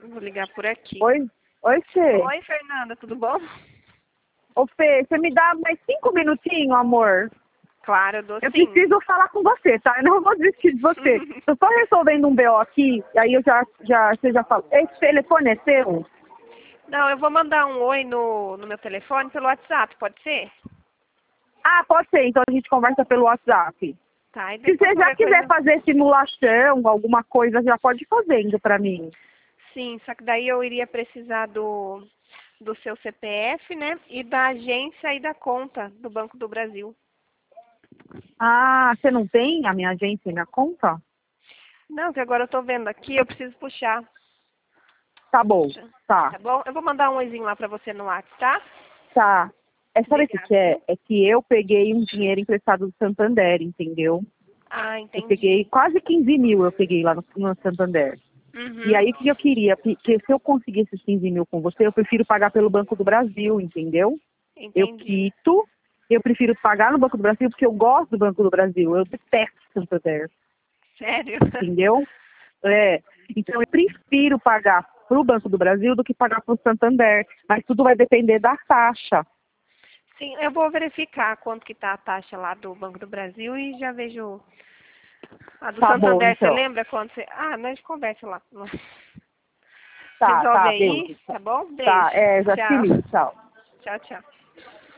Vou ligar por aqui. Oi? Oi, Fê. Oi, Fernanda, tudo bom? Ô, Fê, você me dá mais 5 minutinhos, amor? Claro, eu dou Eu sim. preciso falar com você, tá? Eu não vou desistir de você. Eu tô resolvendo um BO aqui, aí você já falou. Esse telefone é seu? Não, eu vou mandar um oi no meu telefone pelo WhatsApp, pode ser? Ah, pode ser, então a gente conversa pelo WhatsApp. Tá, e Se depois você já qualquer quiser coisa... fazer simulação, alguma coisa, já pode ir fazendo pra mim. Sim, só que daí eu iria precisar do seu CPF, né? E da agência e da conta do Banco do Brasil. Ah, você não tem a minha agência e minha conta? Não, que agora eu tô vendo aqui, eu preciso puxar. Tá bom, tá, Tá bom? Eu vou mandar um oizinho lá pra você no WhatsApp, tá? tá. Sabe o que Obrigada, que é? viu? É que eu peguei um dinheiro emprestado do Santander, entendeu? Ah, Eu peguei entendi. quase 15 mil, eu peguei lá no Santander. E Uhum. aí o que eu queria? Porque se eu conseguir esses 15 mil com você, eu prefiro pagar pelo Banco do Brasil, entendeu? Eu Entendi. quito, eu prefiro pagar no Banco do Brasil porque eu gosto do Banco do Brasil, eu detesto o Santander, Sério? entendeu? É, então eu prefiro pagar pro Banco do Brasil do que pagar pro Santander, mas tudo vai depender da taxa. Sim, eu vou verificar quanto que tá a taxa lá do Banco do Brasil e já vejo a do Tá bom, Santander. Você então. lembra quando você... Ah, nós conversa lá. Tá, Resolve tá, aí, beijo. tá bom? Tá, Beijo. já te Tchau. ligo, tchau. Tchau, tchau.